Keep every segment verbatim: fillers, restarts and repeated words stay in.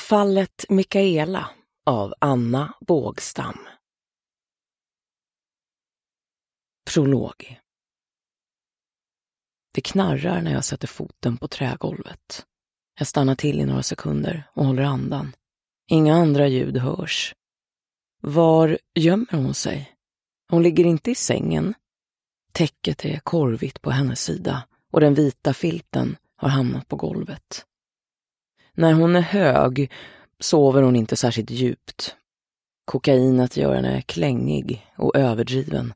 Fallet Mikaela av Anna Bågstam. Prolog. Det knarrar när jag sätter foten på trägolvet. Jag stannar till i några sekunder och håller andan. Inga andra ljud hörs. Var gömmer hon sig? Hon ligger inte i sängen. Täcket är korvigt på hennes sida och den vita filten har hamnat på golvet. När hon är hög sover hon inte särskilt djupt. Kokainet gör henne klängig och överdriven.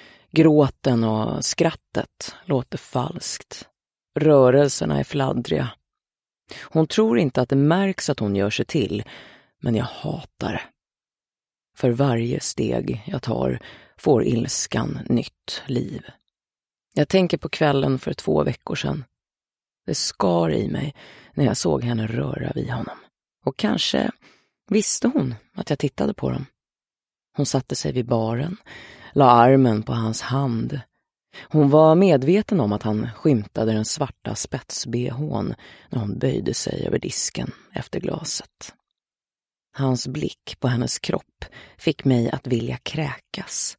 Gråten och skrattet låter falskt. Rörelserna är fladdriga. Hon tror inte att det märks att hon gör sig till, men jag hatar det. För varje steg jag tar får ilskan nytt liv. Jag tänker på kvällen för två veckor sedan. Det skar i mig när jag såg henne röra vid honom. Och kanske visste hon att jag tittade på dem. Hon satte sig vid baren, la armen på hans hand. Hon var medveten om att han skymtade den svarta spets-B H:n när hon böjde sig över disken efter glaset. Hans blick på hennes kropp fick mig att vilja kräkas.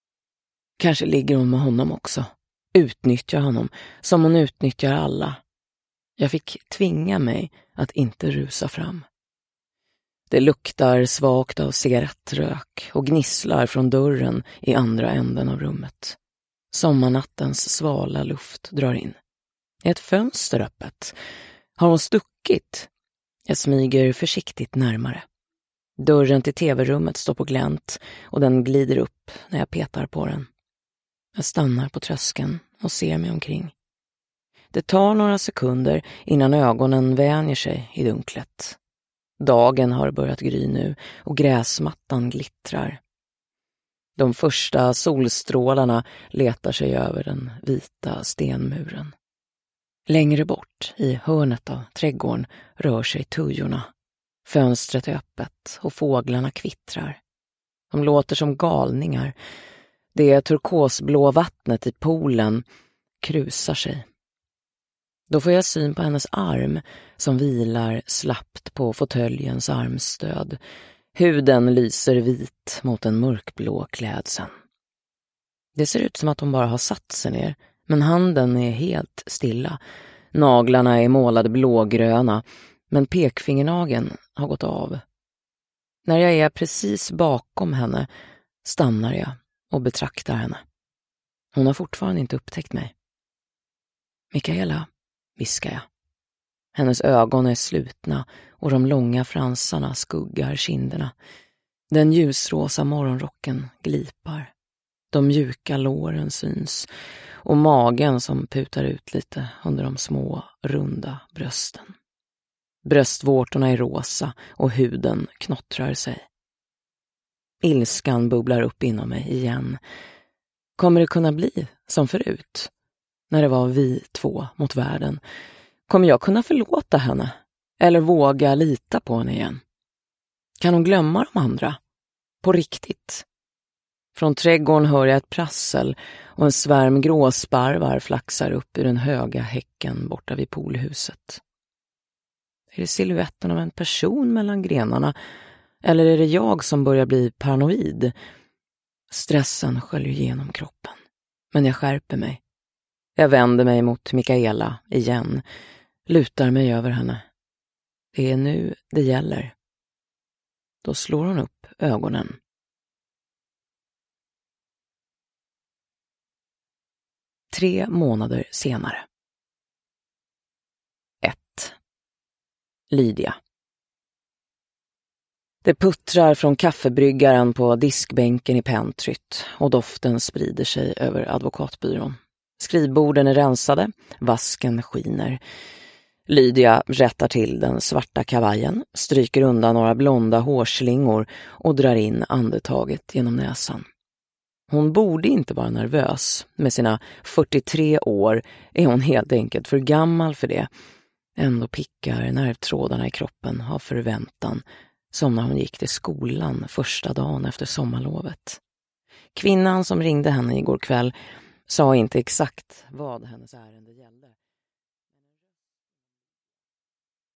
Kanske ligger hon med honom också. Utnyttjar honom som hon utnyttjar alla. Jag fick tvinga mig att inte rusa fram. Det luktar svagt av cigarettrök och gnisslar från dörren i andra änden av rummet. Sommarnattens svala luft drar in. Är ett fönster öppet? Har hon stuckit? Jag smyger försiktigt närmare. Dörren till tv-rummet står på glänt och den glider upp när jag petar på den. Jag stannar på tröskeln och ser mig omkring. Det tar några sekunder innan ögonen vänjer sig i dunklet. Dagen har börjat gry nu och gräsmattan glittrar. De första solstrålarna letar sig över den vita stenmuren. Längre bort i hörnet av trädgården rör sig tujorna. Fönstret är öppet och fåglarna kvittrar. De låter som galningar. Det turkosblå vattnet i poolen krusar sig. Då får jag syn på hennes arm som vilar slappt på fåtöljens armstöd. Huden lyser vit mot en mörkblå klädseln. Det ser ut som att hon bara har satt sig ner, men handen är helt stilla. Naglarna är målade blågröna, men pekfingernageln har gått av. När jag är precis bakom henne stannar jag och betraktar henne. Hon har fortfarande inte upptäckt mig. Mikaela, viskar jag. Hennes ögon är slutna och de långa fransarna skuggar kinderna. Den ljusrosa morgonrocken glipar. De mjuka låren syns och magen som putar ut lite under de små, runda brösten. Bröstvårtorna är rosa och huden knottrar sig. Ilskan bubblar upp inom mig igen. Kommer det kunna bli som förut? När det var vi två mot världen. Kommer jag kunna förlåta henne? Eller våga lita på henne igen? Kan hon glömma de andra? På riktigt? Från trädgården hör jag ett prassel och en svärm gråsparvar flaxar upp ur den höga häcken borta vid poolhuset. Är det silhuetten av en person mellan grenarna? Eller är det jag som börjar bli paranoid? Stressen sköljer igenom kroppen. Men jag skärper mig. Jag vänder mig mot Mikaela igen. Lutar mig över henne. Det är nu det gäller. Då slår hon upp ögonen. Tre månader senare. ett. Lydia. Det puttrar från kaffebryggaren på diskbänken i pentryt och doften sprider sig över advokatbyrån. Skrivborden är rensade, vasken skiner. Lydia rättar till den svarta kavajen, stryker undan några blonda hårslingor och drar in andetaget genom näsan. Hon borde inte vara nervös. Med sina fyrtiotre år är hon helt enkelt för gammal för det. Ändå pickar nervtrådarna i kroppen av förväntan, som när hon gick till skolan första dagen efter sommarlovet. Kvinnan som ringde henne igår kväll sa inte exakt vad hennes ärende gällde.